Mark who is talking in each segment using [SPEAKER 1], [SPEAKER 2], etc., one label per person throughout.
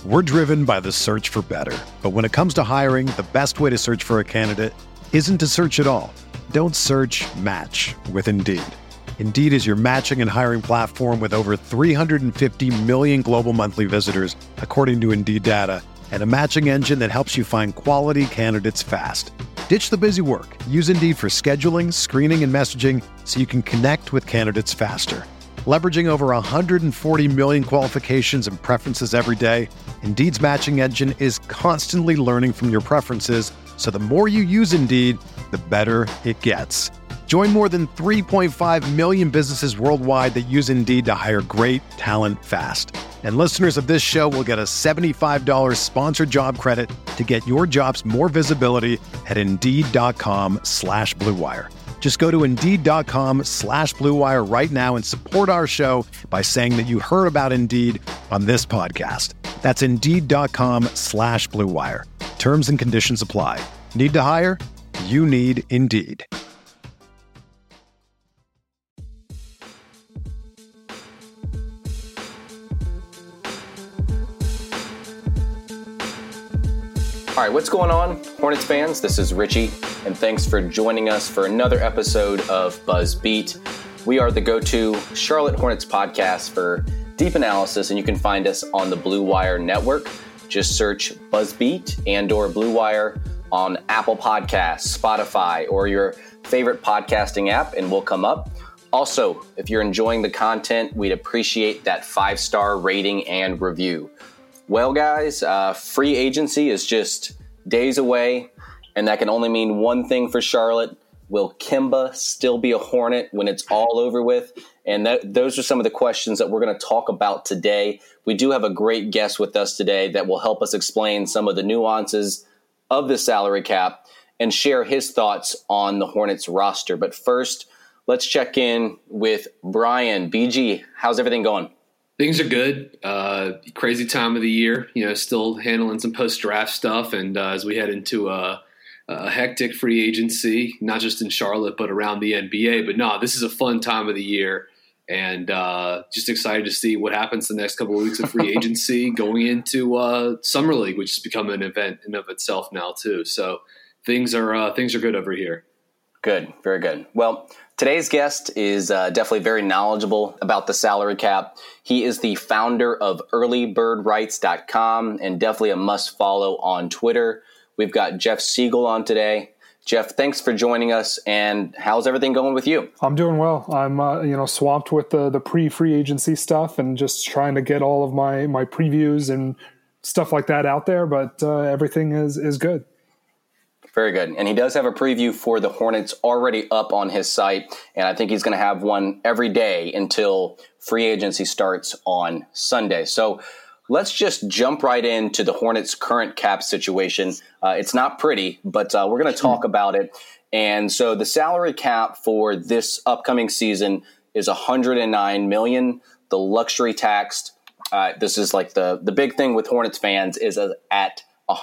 [SPEAKER 1] We're driven by the search for better. But when it comes to hiring, the best way to search for a candidate isn't to search at all. Don't search, match with Indeed. Indeed is your matching and hiring platform with over 350 million global monthly visitors, according to Indeed data, and a matching engine that helps you find quality candidates fast. Ditch the busy work. Use Indeed for scheduling, screening, and messaging so you can connect with candidates faster. Leveraging over 140 million qualifications and preferences every day, Indeed's matching engine is constantly learning from your preferences, so the more you use Indeed, the better it gets. Join more than 3.5 million businesses worldwide that use Indeed to hire great talent fast. And listeners of this show will get a $75 sponsored job credit to get your jobs more visibility at Indeed.com/Blue Wire. Just go to Indeed.com/Blue Wire right now and support our show by saying that you heard about Indeed on this podcast. That's Indeed.com/Blue Wire. Terms and conditions apply. Need to hire? You need Indeed.
[SPEAKER 2] All right, what's going on, Hornets fans? This is Richie, and thanks for joining us for another episode of Buzz Beat. We are the go-to Charlotte Hornets podcast for deep analysis, and you can find us on the Blue Wire Network. Just search Buzz Beat and/or Blue Wire on Apple Podcasts, Spotify, or your favorite podcasting app, and we'll come up. Also, if you're enjoying the content, we'd appreciate that 5-star rating and review. Well, guys, free agency is just days away, and that can only mean one thing for Charlotte. Will Kemba still be a Hornet when it's all over with? And those are some of the questions that we're going to talk about today. We do have a great guest with us today that will help us explain some of the nuances of the salary cap and share his thoughts on the Hornets roster. But first, let's check in with Brian. BG, how's everything going?
[SPEAKER 3] Things are good. Crazy time of the year, still handling some post-draft stuff. And as we head into a hectic free agency, not just in Charlotte, but around the NBA. But no, this is a fun time of the year. And just excited to see what happens the next couple of weeks of free agency going into Summer League, which has become an event in of itself now too. So things are good over here.
[SPEAKER 2] Good. Very good. Well, today's guest is definitely very knowledgeable about the salary cap. He is the founder of earlybirdrights.com and definitely a must follow on Twitter. We've got Jeff Siegel on today. Jeff, thanks for joining us. And how's everything going with you?
[SPEAKER 4] I'm doing well. I'm swamped with the pre-free agency stuff and just trying to get all of my previews and stuff like that out there. But everything is good.
[SPEAKER 2] Very good. And he does have a preview for the Hornets already up on his site. And I think he's going to have one every day until free agency starts on Sunday. So let's just jump right into the Hornets' current cap situation. It's not pretty, but we're going to talk about it. And so the salary cap for this upcoming season is $109 million. The luxury tax, this is like the big thing with Hornets fans, is at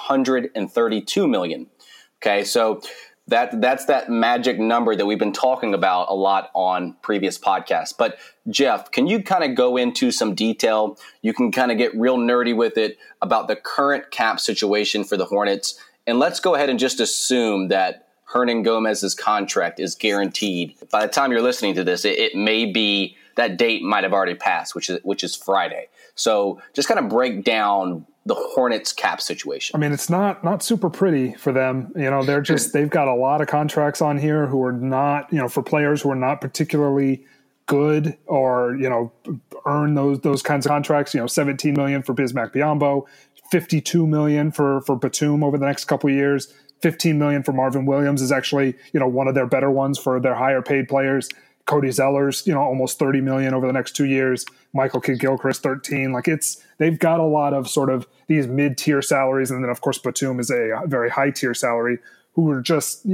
[SPEAKER 2] $132 million. Okay, so that's that magic number that we've been talking about a lot on previous podcasts. But Jeff, can you kind of go into some detail? You can kind of get real nerdy with it about the current cap situation for the Hornets. And let's go ahead and just assume that Hernangomez's contract is guaranteed. By the time you're listening to this, it may be that date might have already passed, which is Friday. So just kind of break down the Hornets cap situation.
[SPEAKER 4] I mean, it's not super pretty for them. They've got a lot of contracts on here who are not, for players who are not particularly good or, earn those kinds of contracts, $17 million for Bismack Biyombo, $52 million for Batum over the next couple of years, $15 million for Marvin Williams is actually, one of their better ones for their higher paid players. Cody Zeller's, almost $30 million over the next 2 years. Michael Kidd-Gilchrist, 13. They've got a lot of sort of these mid-tier salaries. And then, of course, Batum is a very high-tier salary who are just,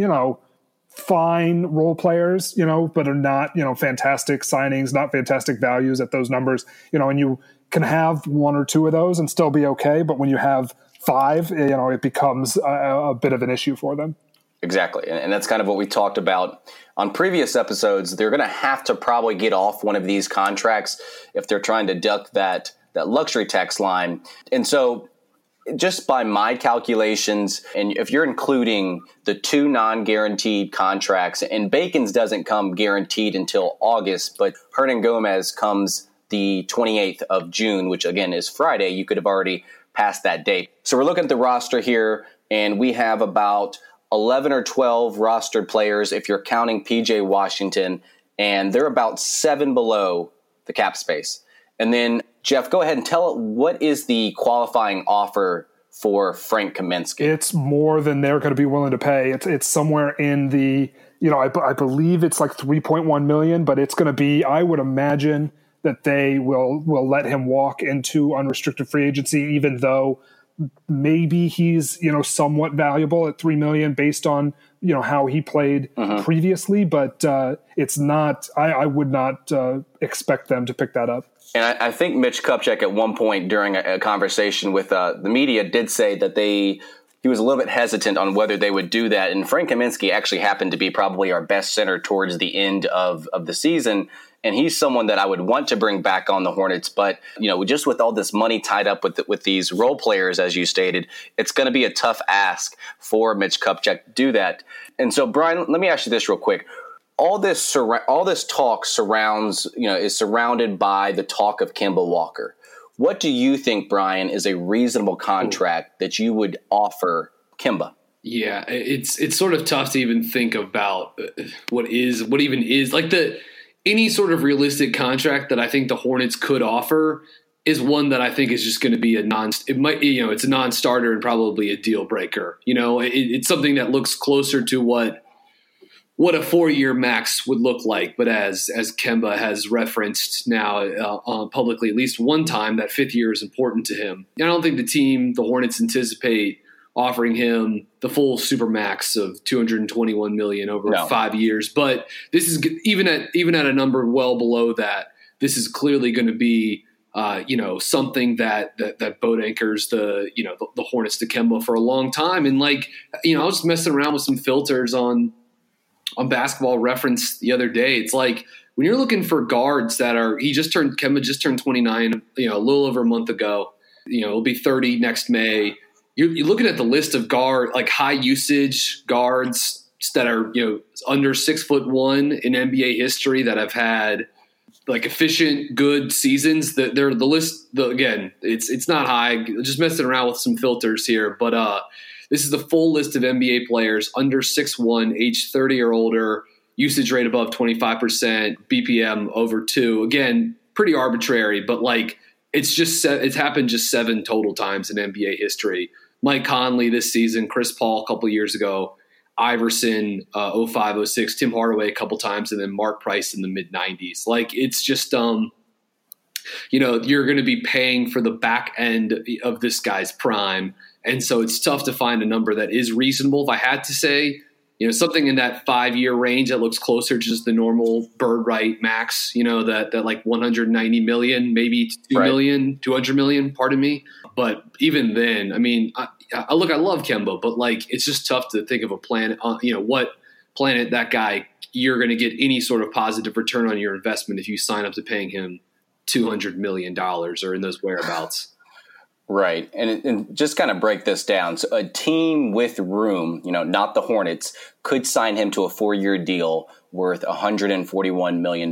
[SPEAKER 4] fine role players, but are not, fantastic signings, not fantastic values at those numbers, and you can have one or two of those and still be okay. But when you have five, it becomes a bit of an issue for them.
[SPEAKER 2] Exactly. And that's kind of what we talked about on previous episodes. They're going to have to probably get off one of these contracts if they're trying to duck that luxury tax line. And so just by my calculations, and if you're including the 2 non-guaranteed contracts, and Bacon's doesn't come guaranteed until August, but Hernangomez comes the 28th of June, which again is Friday, you could have already passed that date. So we're looking at the roster here, and we have about 11 or 12 rostered players if you're counting PJ Washington, and they're about 7 below the cap space. And then, Jeff, go ahead and tell it, what is the qualifying offer for Frank Kaminsky?
[SPEAKER 4] It's more than they're going to be willing to pay. It's somewhere in the, I believe it's like 3.1 million, but it's going to be, I would imagine that they will let him walk into unrestricted free agency, even though maybe he's, somewhat valuable at 3 million based on, how he played previously, but it's not, I would not expect them to pick that up.
[SPEAKER 2] And I think Mitch Kupchak at one point during a conversation with the media did say that he was a little bit hesitant on whether they would do that. And Frank Kaminsky actually happened to be probably our best center towards the end of the season. And he's someone that I would want to bring back on the Hornets. But, just with all this money tied up with these role players, as you stated, it's going to be a tough ask for Mitch Kupchak to do that. And so, Brian, let me ask you this real quick. All this talk is surrounded by the talk of Kemba Walker. What do you think, Brian, is a reasonable contract that you would offer Kemba?
[SPEAKER 3] Yeah, it's sort of tough to even think about what even is like any sort of realistic contract that I think the Hornets could offer is one that I think is just going to be it's a non-starter and probably a deal breaker. It's something that looks closer to what a 4-year max would look like. But as Kemba has referenced now publicly at least one time, that 5th year is important to him. I don't think the Hornets anticipate offering him the full supermax of $221 million over 5 years. But this is even at a number well below that. This is clearly going to be something that boat anchors the Hornets to Kemba for a long time. And I was messing around with some filters on Basketball Reference the other day. It's like when you're looking for guards Kemba just turned 29, a little over a month ago. He'll be 30 next May. You're looking at the list of high usage guards that are under 6'1" in NBA history that have had efficient, good seasons. They're the list. Again, it's not high. Just messing around with some filters here, but this is the full list of NBA players under 6'1", age 30 or older, usage rate above 25%, BPM over 2. Again, pretty arbitrary, but it's happened just 7 total times in NBA history. Mike Conley this season, Chris Paul a couple years ago, Iverson 05, 06, Tim Hardaway a couple times, and then Mark Price in the mid-90s. It's just you're going to be paying for the back end of this guy's prime. And so it's tough to find a number that is reasonable. If I had to say, something in that 5-year range that looks closer to just the normal bird right max, that 190 million, maybe 2 million, 200 million, pardon me. But even then, I love Kemba, but it's just tough to think of a planet, what planet that guy, you're going to get any sort of positive return on your investment if you sign up to paying him $200 million or in those whereabouts.
[SPEAKER 2] Right. And just kind of break this down. So a team with room, not the Hornets, could sign him to a 4-year deal worth $141 million.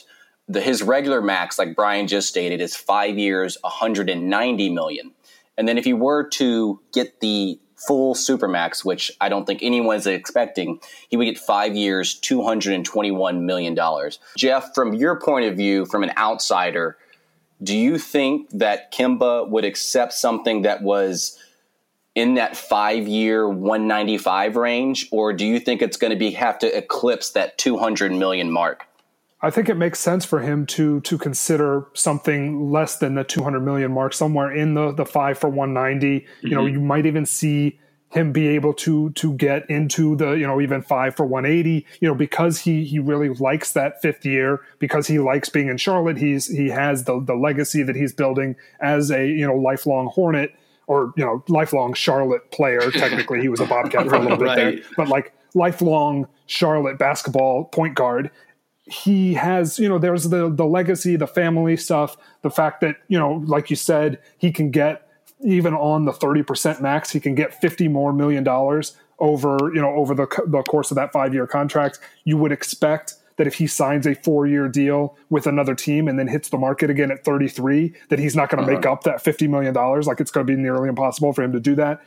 [SPEAKER 2] His regular max, like Brian just stated, is 5 years, $190 million. And then if you were to get the full supermax, which I don't think anyone's expecting, he would get 5 years, $221 million. Jeff, from your point of view, from an outsider, do you think that Kemba would accept something that was in that 5-year 195 range, or do you think it's going to have to eclipse that 200 million mark?
[SPEAKER 4] I think it makes sense for him to consider something less than the 200 million mark, somewhere in the 5 for 190. Mm-hmm. You might even see him be able to get into the, even 5 for 180, because he really likes that 5th year, because he likes being in Charlotte. He has the legacy that he's building as a, lifelong Hornet or, lifelong Charlotte player. Technically, he was a Bobcat for a little bit there, but lifelong Charlotte basketball point guard. He has, there's the legacy, the family stuff, the fact that, like you said, he can get even on the 30% max, he can get $50 more million over the course of that 5-year contract. You would expect that if he signs a 4-year deal with another team and then hits the market again at 33, that he's not going to make up that $50 million. Like, it's going to be nearly impossible for him to do that.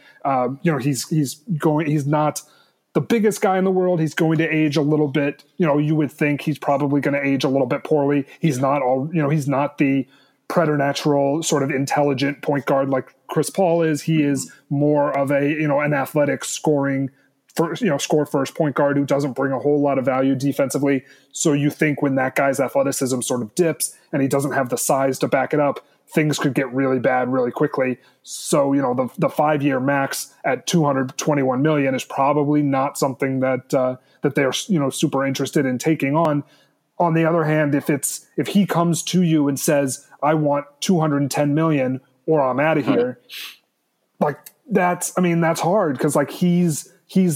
[SPEAKER 4] He's not the biggest guy in the world. He's going to age a little bit. You would think he's probably going to age a little bit poorly. He's not he's not the preternatural sort of intelligent point guard like Chris Paul is. He is more of an athletic score first point guard who doesn't bring a whole lot of value defensively. So you think when that guy's athleticism sort of dips and he doesn't have the size to back it up, things could get really bad really quickly. So, the 5-year max at $221 million is probably not something that they're, super interested in taking on. On the other hand, if he comes to you and says, I want $210 million or I'm out of here, like that's hard. Cause like he's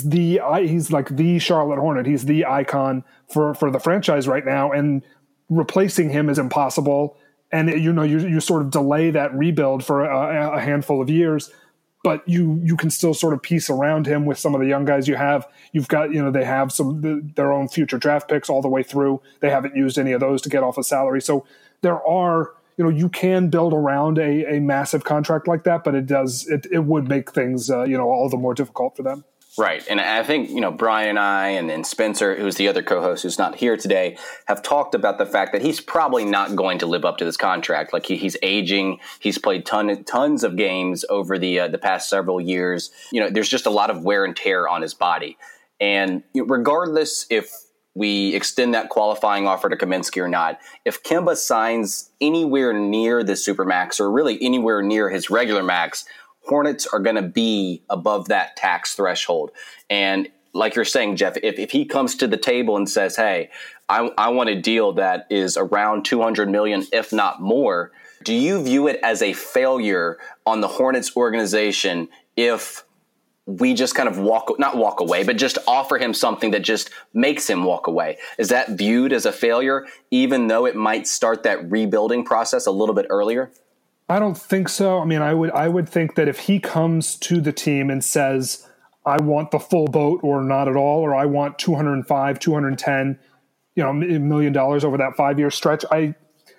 [SPEAKER 4] like the Charlotte Hornet. He's the icon for the franchise right now, and replacing him is impossible. And you sort of delay that rebuild for a handful of years, but you can still sort of piece around him with some of the young guys you have. You've got, they have their own future draft picks all the way through. They haven't used any of those to get off a salary. So there are, you can build around a massive contract like that, but it would make things, all the more difficult for them.
[SPEAKER 2] Right. And I think, Brian and I and Spencer, who's the other co-host who's not here today, have talked about the fact that he's probably not going to live up to this contract. Like he's aging. He's played tons of games over the past several years. There's just a lot of wear and tear on his body. And regardless if we extend that qualifying offer to Kaminsky or not, if Kemba signs anywhere near the Supermax or really anywhere near his regular max, Hornets are going to be above that tax threshold. And like you're saying, Jeff, if he comes to the table and says, hey, I want a deal that is around $200 million, if not more, do you view it as a failure on the Hornets organization if we just kind of not walk away, but just offer him something that just makes him walk away? Is that viewed as a failure, even though it might start that rebuilding process a little bit earlier?
[SPEAKER 4] I don't think so. I would think that if he comes to the team and says, I want the full boat or not at all, or I want 205, 210, $1 million over that 5-year stretch, it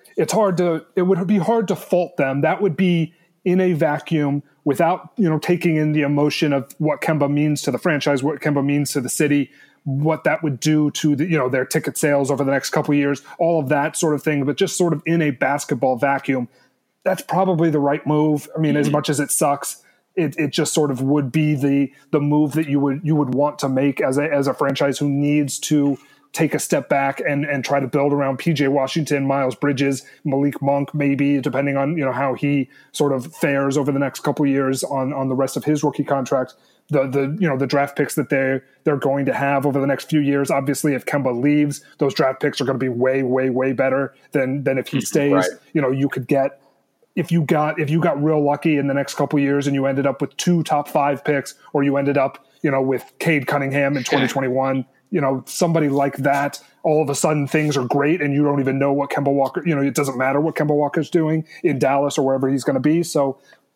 [SPEAKER 4] would be hard to fault them. That would be in a vacuum without, taking in the emotion of what Kemba means to the franchise, what Kemba means to the city, what that would do to their ticket sales over the next couple of years, all of that sort of thing, but just sort of in a basketball vacuum. That's probably the right move. As much as it sucks, it just sort of would be the move that you would want to make as a franchise who needs to take a step back and try to build around PJ Washington, Miles Bridges, Malik Monk, maybe, depending on how he sort of fares over the next couple of years on the rest of his rookie contract. The draft picks that they're going to have over the next few years. Obviously, if Kemba leaves, those draft picks are going to be way, way, way better than if he stays. Right. You could get. If you got real lucky in the next couple of years and you ended up with 2 top 5 picks, or you ended up, with Cade Cunningham in 2021, somebody like that, all of a sudden things are great and you don't even know what Kemba Walker, it doesn't matter what Kemba Walker's doing in Dallas or wherever he's going to be. So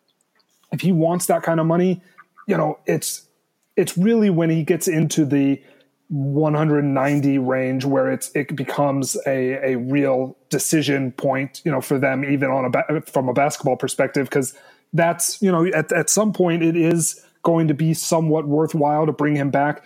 [SPEAKER 4] if he wants that kind of money, it's really when he gets into the 190 range where it becomes a real decision point, for them, even from a basketball perspective, because that's, at some point it is going to be somewhat worthwhile to bring him back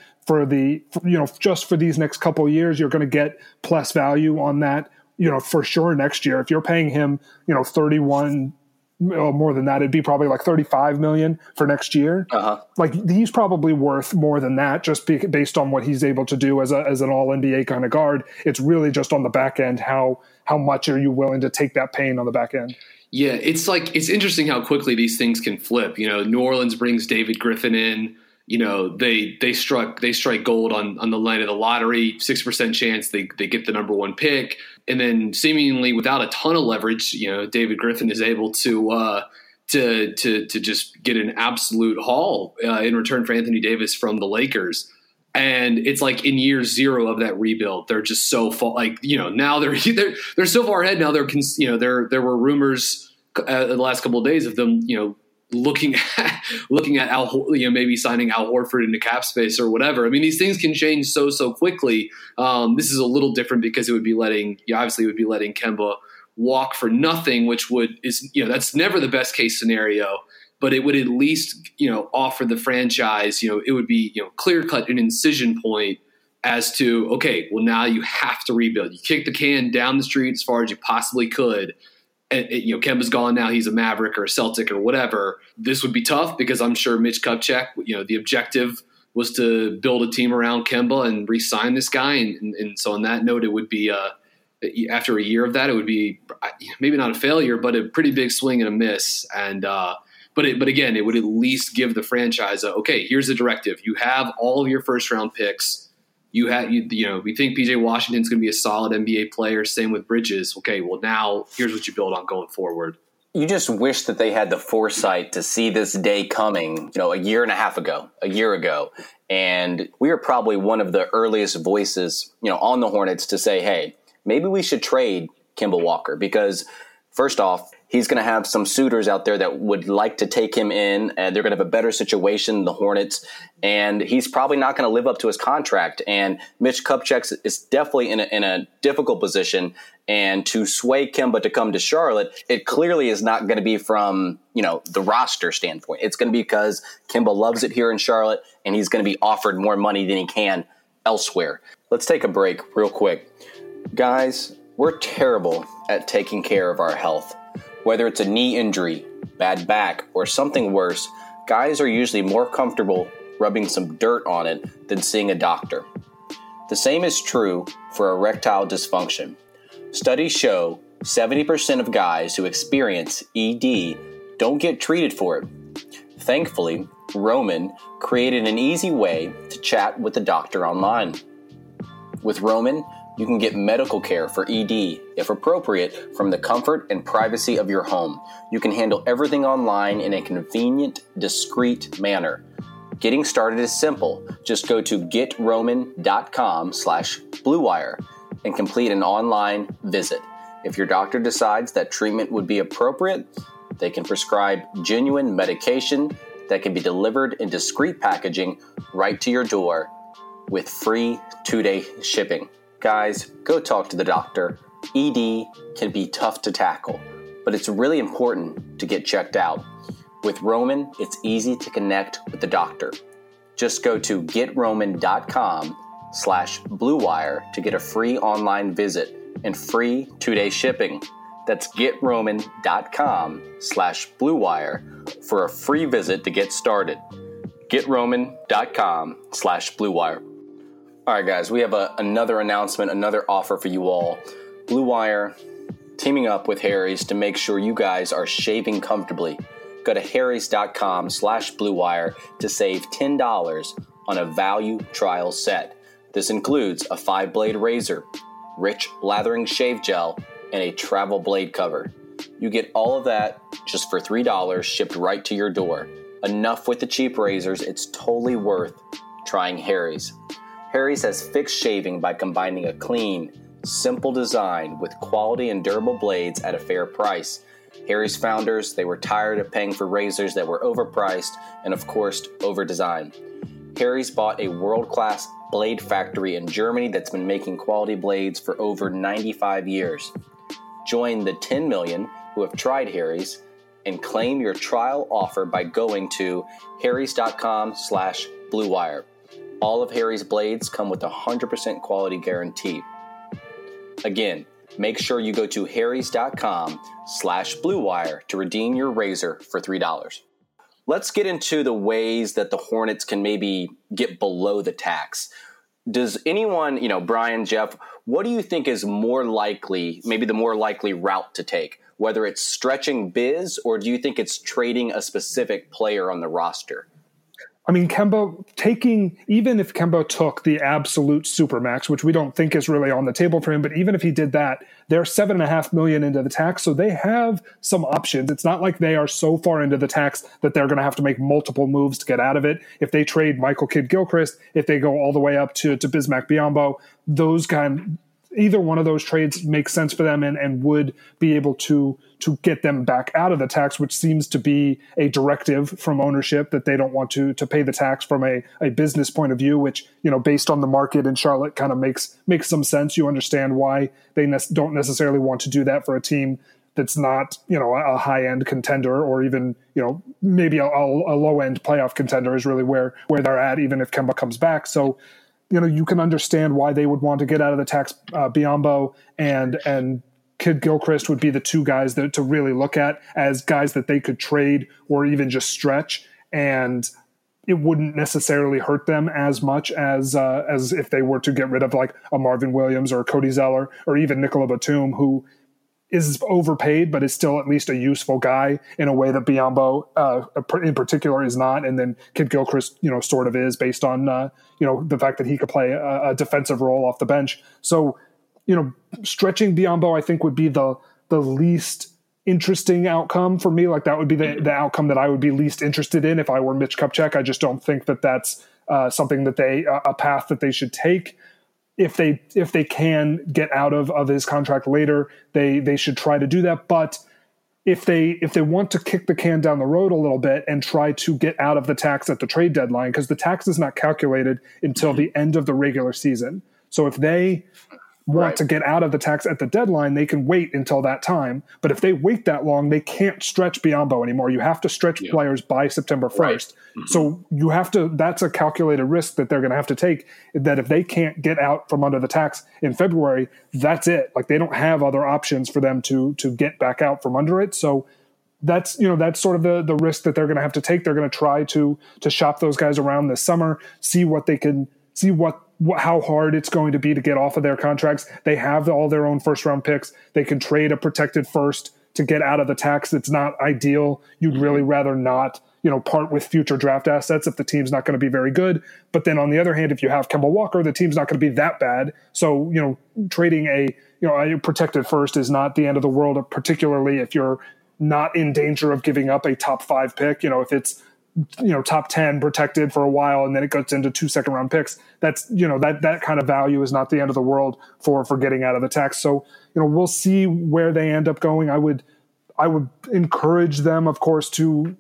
[SPEAKER 4] just for these next couple of years. You're going to get plus value on that, for sure next year. If you're paying him, 31, more than that, it'd be probably like $35 million for next year. Like he's probably worth more than that just based on what he's able to do as an all NBA kind of guard. It's really just on the back end. How much are you willing to take that pain on the back end?
[SPEAKER 3] Yeah. It's interesting how quickly these things can flip. New Orleans brings David Griffin in, they strike gold on the line of the lottery, 6% chance they get the number 1 pick. And then seemingly without a ton of leverage, David Griffin is able to just get an absolute haul in return for Anthony Davis from the Lakers. And it's like in year 0 of that rebuild, they're just so far, now they're so far ahead. Now there were rumors the last couple of days of them, looking at Al, maybe signing Al Horford into cap space or whatever. I mean, these things can change so quickly. This is a little different because it would be letting Kemba walk for nothing, which that's never the best case scenario, but it would at least, offer the franchise, it would be, clear cut an incision point as to, okay, well, now you have to rebuild. You kick the can down the street as far as you possibly could. And, Kemba's gone now. He's a Maverick or a Celtic or whatever. This would be tough because I'm sure Mitch Kupchak, the objective was to build a team around Kemba and re-sign this guy. And so on that note, it would be after a year of that, it would be maybe not a failure, but a pretty big swing and a miss. And but again, it would at least give the franchise okay, here's the directive. You have all of your first round picks. We think PJ Washington's going to be a solid NBA player. Same with Bridges. Okay, well now here's what you build on going forward.
[SPEAKER 2] You just wish that they had the foresight to see this day coming, a year ago. And we are probably one of the earliest voices, on the Hornets to say, hey, maybe we should trade Kemba Walker because, first off, he's going to have some suitors out there that would like to take him in, and they're going to have a better situation than the Hornets, and he's probably not going to live up to his contract. And Mitch Kupchak is definitely in a difficult position, and to sway Kemba to come to Charlotte, it clearly is not going to be from the roster standpoint. It's going to be because Kemba loves it here in Charlotte, and he's going to be offered more money than he can elsewhere. Let's take a break real quick. Guys, we're terrible at taking care of our health. Whether it's a knee injury, bad back, or something worse, guys are usually more comfortable rubbing some dirt on it than seeing a doctor. The same is true for erectile dysfunction. Studies show 70% of guys who experience ED don't get treated for it. Thankfully, Roman created an easy way to chat with the doctor online. With Roman, you can get medical care for ED, if appropriate, from the comfort and privacy of your home. You can handle everything online in a convenient, discreet manner. Getting started is simple. Just go to getroman.com/bluewire and complete an online visit. If your doctor decides that treatment would be appropriate, they can prescribe genuine medication that can be delivered in discreet packaging right to your door with free 2-day shipping. Guys, go talk to the doctor. ED can be tough to tackle, but it's really important to get checked out. With Roman, it's easy to connect with the doctor. Just go to getroman.com/bluewire to get a free online visit and free 2-day shipping. That's getroman.com/bluewire for a free visit to get started. getroman.com/bluewire. All right, guys, we have another announcement, another offer for you all. Blue Wire teaming up with Harry's to make sure you guys are shaving comfortably. Go to harrys.com/bluewire to save $10 on a value trial set. This includes a 5-blade razor, rich lathering shave gel, and a travel blade cover. You get all of that just for $3 shipped right to your door. Enough with the cheap razors, it's totally worth trying Harry's. Harry's has fixed shaving by combining a clean, simple design with quality and durable blades at a fair price. Harry's founders, they were tired of paying for razors that were overpriced and, of course, overdesigned. Harry's bought a world-class blade factory in Germany that's been making quality blades for over 95 years. Join the 10 million who have tried Harry's and claim your trial offer by going to harrys.com/bluewire. All of Harry's blades come with a 100% quality guarantee. Again, make sure you go to harrys.com/bluewire to redeem your razor for $3. Let's get into the ways that the Hornets can maybe get below the tax. Does anyone, Brian, Jeff, what do you think is more likely, maybe the more likely route to take? Whether it's stretching Biz, or do you think it's trading a specific player on the roster?
[SPEAKER 4] I mean, even if Kemba took the absolute supermax, which we don't think is really on the table for him, but even if he did that, they're $7.5 million into the tax, so they have some options. It's not like they are so far into the tax that they're going to have to make multiple moves to get out of it. If they trade Michael Kidd-Gilchrist, if they go all the way up to Bismack Biyombo, those either one of those trades makes sense for them and would be able to get them back out of the tax, which seems to be a directive from ownership that they don't want to pay the tax from a business point of view, which, based on the market in Charlotte kind of makes some sense. You understand why they don't necessarily want to do that for a team that's not, a high-end contender, or even, maybe a low-end playoff contender is really where they're at, even if Kemba comes back. So, you can understand why they would want to get out of the tax. Biyombo and Kidd-Gilchrist would be the two guys to really look at as guys that they could trade or even just stretch, and it wouldn't necessarily hurt them as much as if they were to get rid of like a Marvin Williams or Cody Zeller or even Nicola Batum, who is overpaid but is still at least a useful guy in a way that Biyombo in particular is not, and then Kidd-Gilchrist sort of is, based on the fact that he could play a defensive role off the bench. So stretching Biyombo, I think, would be the least interesting outcome for me. Like, that would be the outcome that I would be least interested in if I were Mitch Kupchak. I just don't think that that's something that a path that they should take. If they can get out of his contract later, they should try to do that. But if they want to kick the can down the road a little bit and try to get out of the tax at the trade deadline, because the tax is not calculated until the end of the regular season. So if they want to get out of the tax at the deadline, they can wait until that time. But if they wait that long, they can't stretch Biyombo anymore. You have to stretch players by September 1st. Right. Mm-hmm. So you have to, that's a calculated risk that they're going to have to take, that if they can't get out from under the tax in February, that's it. Like, they don't have other options for them to get back out from under it. So that's sort of the risk that they're going to have to take. They're going to try to shop those guys around this summer, see how hard it's going to be to get off of their contracts. They have all their own first-round picks. They can trade a protected first to get out of the tax. It's not ideal. You'd really rather not, part with future draft assets if the team's not going to be very good. But then on the other hand, if you have Kemba Walker, the team's not going to be that bad. So, trading a protected first is not the end of the world, particularly if you're not in danger of giving up a top 5 pick. If it's top 10 protected for a while and then it goes into 2 second-round picks, that's that kind of value is not the end of the world for getting out of the tax. So we'll see where they end up going. I would encourage them, of course, to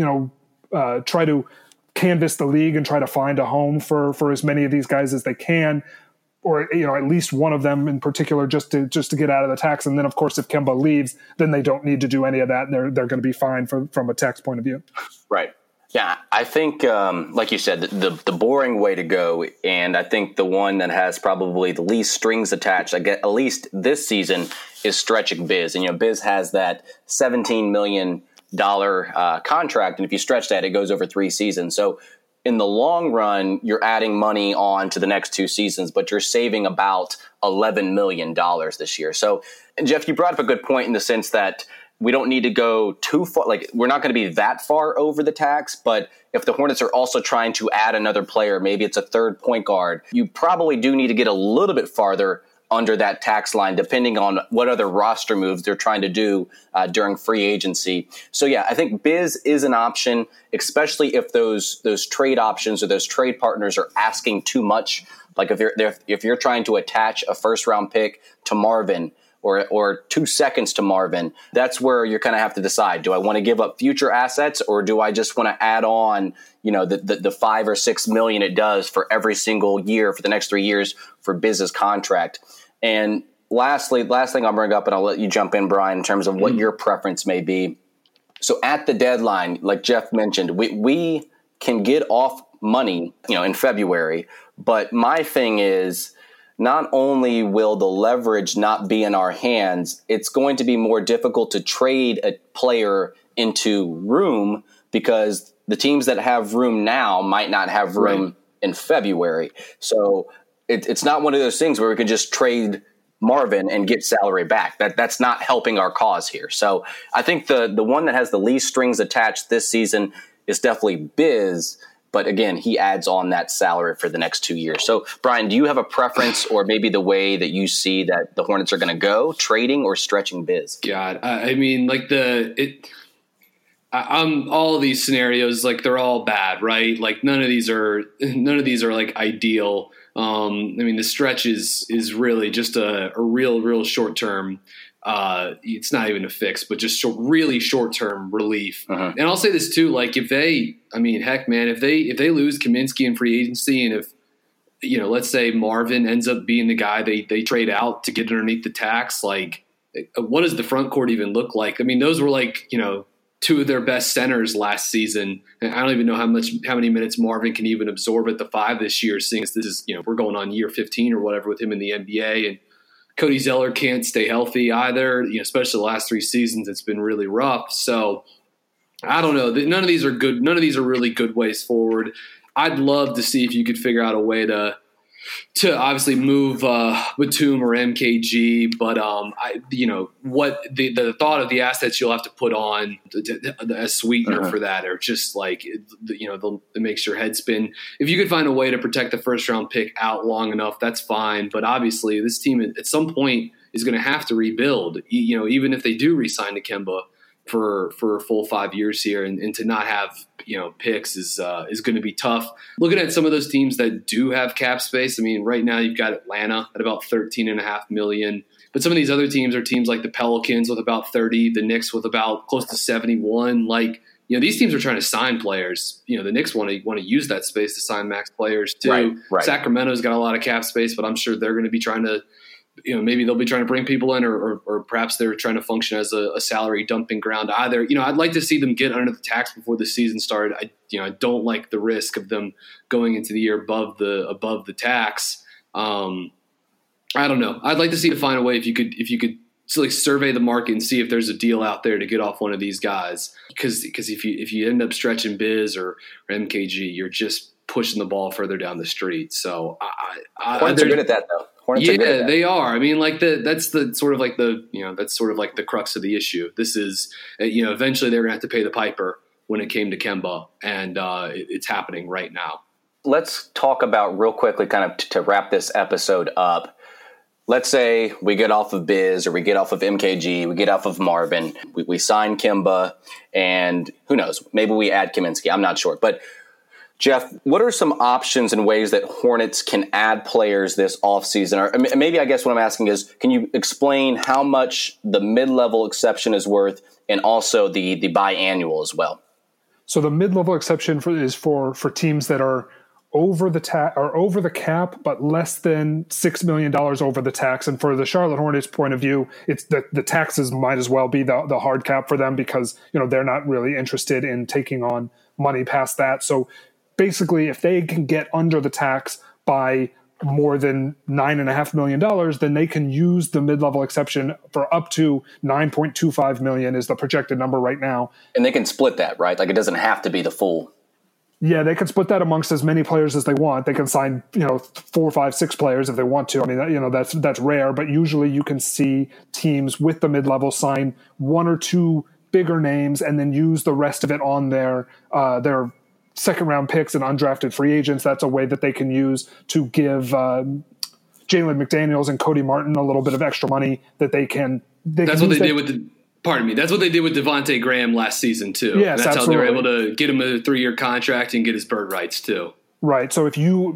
[SPEAKER 4] try to canvass the league and try to find a home for as many of these guys as they can, or at least one of them in particular, just to get out of the tax. And then, of course, if Kemba leaves, then they don't need to do any of that, and they're going to be fine from a tax point of view.
[SPEAKER 2] Right. Yeah, I think, like you said, the boring way to go, and I think the one that has probably the least strings attached, at least this season, is stretching Biz. And, Biz has that $17 million contract, and if you stretch that, it goes over 3 seasons. So in the long run, you're adding money on to the next 2 seasons, but you're saving about $11 million this year. So, and Jeff, you brought up a good point in the sense that we don't need to go too far. Like, we're not going to be that far over the tax, but if the Hornets are also trying to add another player, maybe it's a third point guard, you probably do need to get a little bit farther under that tax line, depending on what other roster moves they're trying to do during free agency. So yeah, I think Biz is an option, especially if those trade options or those trade partners are asking too much. Like if you're trying to attach a first round pick to Marvin, or 2 seconds to Marvin, that's where you're going to have to decide, do I want to give up future assets, or do I just want to add on, the $5 or $6 million it does for every single year for the next 3 years for Biz's contract? And lastly, last thing I'll bring up, and I'll let you jump in, Brian, in terms of what your preference may be. So at the deadline, like Jeff mentioned, we can get off money, in February, but my thing is, not only will the leverage not be in our hands, it's going to be more difficult to trade a player into room, because the teams that have room now might not have room in February. So it's not one of those things where we can just trade Marvin and get salary back. That's not helping our cause here. So I think the one that has the least strings attached this season is definitely Biz. But again, he adds on that salary for the next 2 years. So, Brian, do you have a preference, or maybe the way that you see that the Hornets are going to go, trading or stretching Biz?
[SPEAKER 3] God, I mean, like all of these scenarios, like they're all bad, right? Like none of these are like ideal. I mean, the stretch is really just a real short term. It's not even a fix, but just really short term relief. And I'll say this too: like if they lose Kaminsky in free agency, and if let's say Marvin ends up being the guy they trade out to get underneath the tax, like what does the front court even look like? I mean, those were like two of their best centers last season. And I don't even know how many minutes Marvin can even absorb at the 5 this year, seeing as this is, we're going on year 15 or whatever with him in the NBA. And Cody Zeller can't stay healthy either, especially the last 3 seasons. It's been really rough. So I don't know. None of these are good. None of these are really good ways forward. I'd love to see if you could figure out a way to obviously move Batum or MKG, but what the thought of the assets you'll have to put on as sweetener for that, or just like that makes your head spin. If you could find a way to protect the first round pick out long enough, that's fine. But obviously, this team at some point is going to have to rebuild. Even if they do re-sign to Kemba for a full 5 years here, and to not have picks is going to be tough. Looking at some of those teams that do have cap space, I mean, right now you've got Atlanta at about $13.5 million, but some of these other teams are teams like the Pelicans with about 30, the Knicks with about close to 71. Like these teams are trying to sign players. The Knicks want to use that space to sign max players too. Right. Sacramento's got a lot of cap space, but I'm sure they're going to be trying to. Maybe they'll be trying to bring people in, or perhaps they're trying to function as a salary dumping ground either. I'd like to see them get under the tax before the season started. I don't like the risk of them going into the year above the tax. I don't know. I'd like to see to find a way if you could like survey the market and see if there's a deal out there to get off one of these guys. Because if you end up stretching Biz or MKG, you're just pushing the ball further down the street. So
[SPEAKER 2] Hornets are good at that though.
[SPEAKER 3] Yeah, they are. I mean, like that's sort of like the crux of the issue. This is, eventually they're going to have to pay the piper when it came to Kemba, and it's happening right now.
[SPEAKER 2] Let's talk about real quickly, kind of to wrap this episode up. Let's say we get off of Biz, or we get off of MKG, we get off of Marvin, we sign Kemba, and who knows, maybe we add Kaminsky. I'm not sure, but Jeff, what are some options and ways that Hornets can add players this offseason? Or maybe I guess what I'm asking is, can you explain how much the mid-level exception is worth, and also the biannual as well?
[SPEAKER 4] So the mid-level exception is for teams that are over the cap, but less than $6 million over the tax. And for the Charlotte Hornets point of view, it's the taxes might as well be the hard cap for them, because they're not really interested in taking on money past that. So basically, if they can get under the tax by more than $9.5 million, then they can use the mid-level exception for up to $9.25 million is the projected number right now. And
[SPEAKER 2] they can split that, right? Like it doesn't have to be the full.
[SPEAKER 4] Yeah, they can split that amongst as many players as they want. They can sign, 4, 5, 6 players if they want to. I mean, that's rare, but usually you can see teams with the mid-level sign 1 or 2 bigger names and then use the rest of it on their second-round picks and undrafted free agents. That's a way that they can use to give Jalen McDaniels and Cody Martin a little bit of extra money that they can.
[SPEAKER 3] That's what they did with That's what they did with Devontae Graham last season too.
[SPEAKER 4] Yes,
[SPEAKER 3] that's
[SPEAKER 4] absolutely.
[SPEAKER 3] How they were able to get him a 3-year contract and get his bird rights too.
[SPEAKER 4] Right. So if you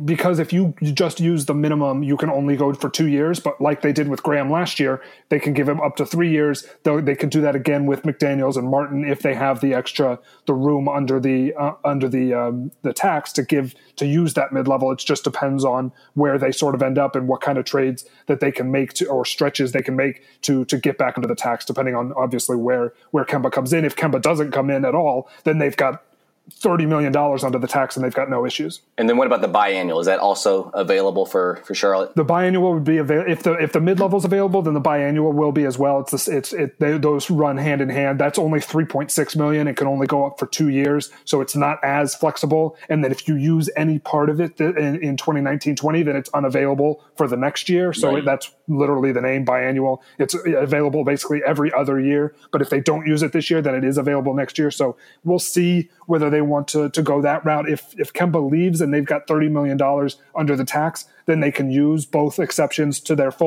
[SPEAKER 4] just use the minimum, you can only go for 2 years. But like they did with Graham last year, they can give him up to 3 years. They can do that again with McDaniels and Martin if they have the room under the tax to use that mid level. It just depends on where they sort of end up and what kind of trades that they can make or stretches they can make to get back under the tax, depending on obviously where Kemba comes in. If Kemba doesn't come in at all, then they've got $30 million under the tax and they've got no issues.
[SPEAKER 2] And then what about the biannual? Is that also available for Charlotte?
[SPEAKER 4] The biannual would be available. If the mid-level is available, then the biannual will be as well. Those run hand in hand. That's only $3.6 million. It can only go up for 2 years. So it's not as flexible. And then if you use any part of it in 2019-20, then it's unavailable for the next year. So
[SPEAKER 2] right.
[SPEAKER 4] That's literally the name, biannual. It's available basically every other year. But if they don't use it this year, then it is available next year. So we'll see whether they want to go that route. If Kemba leaves and they've got $30 million under the tax, then they can use both exceptions to their full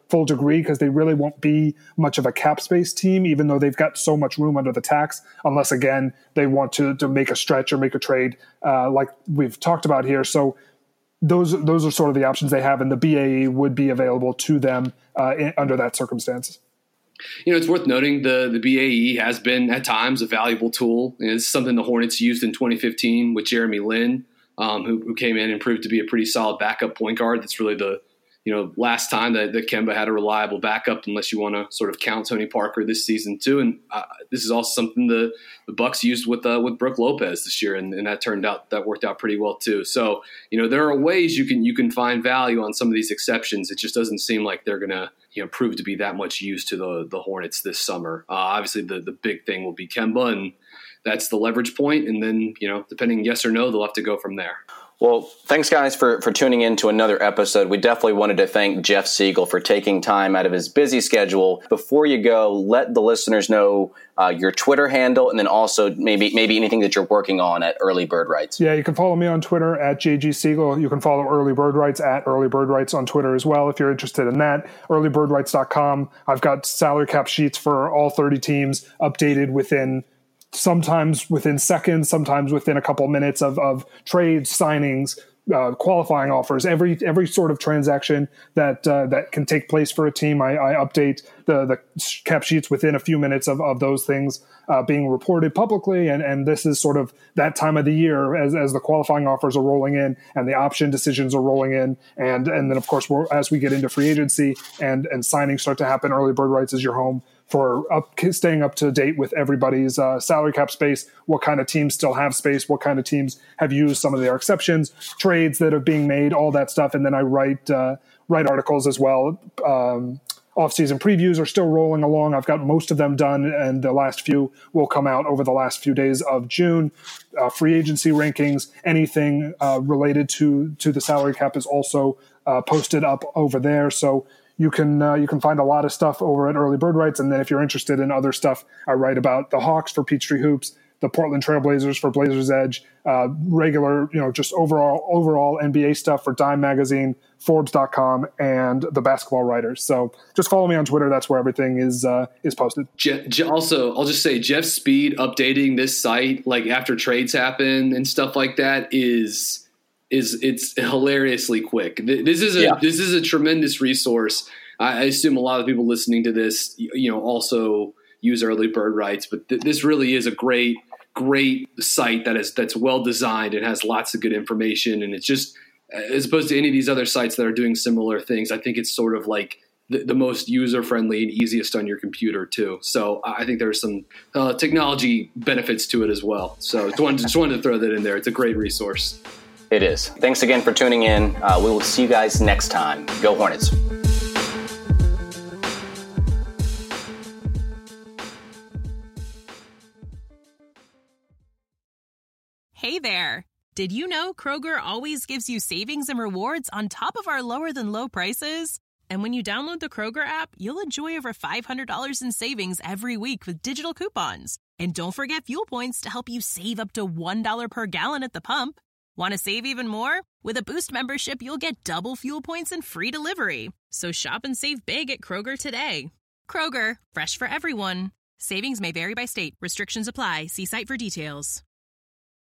[SPEAKER 4] full degree because they really won't be much of a cap space team, even though they've got so much room under the tax, unless, again, they want to make a stretch or make a trade like we've talked about here. So those are sort of the options they have, and the BAE would be available to them under that circumstance.
[SPEAKER 3] It's worth noting the BAE has been at times a valuable tool. It's something the Hornets used in 2015 with Jeremy Lin, who came in and proved to be a pretty solid backup point guard. That's really the last time that Kemba had a reliable backup, unless you want to sort of count Tony Parker this season too. And this is also something the Bucks used with Brook Lopez this year, and that worked out pretty well too. So there are ways you can find value on some of these exceptions. It just doesn't seem like they're gonna prove to be that much use to the Hornets this summer. Obviously, the big thing will be Kemba, and that's the leverage point. And then depending yes or no, they'll have to go from there.
[SPEAKER 2] Well, thanks, guys, for tuning in to another episode. We definitely wanted to thank Jeff Siegel for taking time out of his busy schedule. Before you go, let the listeners know your Twitter handle, and then also maybe anything that you're working on at Early Bird Rights.
[SPEAKER 4] Yeah, you can follow me on Twitter at JG Siegel. You can follow Early Bird Rights at Early Bird Rights on Twitter as well if you're interested in that. earlybirdrights.com. I've got salary cap sheets for all 30 teams updated sometimes within seconds, sometimes within a couple minutes of trades, signings, qualifying offers, every sort of transaction that can take place for a team. I update the cap sheets within a few minutes of those things being reported publicly. And this is sort of that time of the year as the qualifying offers are rolling in and the option decisions are rolling in. And then, of course, as we get into free agency and signings start to happen, Early Bird Rights is your home for staying up to date with everybody's salary cap space, what kind of teams still have space, what kind of teams have used some of their exceptions, trades that are being made, all that stuff. And then I write articles as well. Off-season previews are still rolling along. I've got most of them done, and the last few will come out over the last few days of June. Free agency rankings, anything related to the salary cap is also posted up over there. So you can find a lot of stuff over at Early Bird Rights. And then if you're interested in other stuff, I write about the Hawks for Peachtree Hoops, the Portland Trailblazers for Blazers Edge, regular, just overall NBA stuff for Dime Magazine, Forbes.com, and the Basketball Writers. So just follow me on Twitter. That's where everything is posted.
[SPEAKER 3] Also, I'll just say Jeff Speed updating this site, like after trades happen and stuff like that, it's hilariously quick. This is a tremendous resource. I assume a lot of people listening to this, also use Early Bird Rights, but this really is a great site that's well designed and has lots of good information. And it's just, as opposed to any of these other sites that are doing similar things, I think it's sort of like the most user-friendly and easiest on your computer too. So I think there's some technology benefits to it as well. So just wanted to throw that in there. It's a great resource.
[SPEAKER 2] It is. Thanks again for tuning in. We will see you guys next time. Go Hornets.
[SPEAKER 5] Hey there. Did you know Kroger always gives you savings and rewards on top of our lower than low prices? And when you download the Kroger app, you'll enjoy over $500 in savings every week with digital coupons. And don't forget fuel points to help you save up to $1 per gallon at the pump. Want to save even more? With a Boost membership, you'll get double fuel points and free delivery. So shop and save big at Kroger today. Kroger, fresh for everyone. Savings may vary by state. Restrictions apply. See site for details.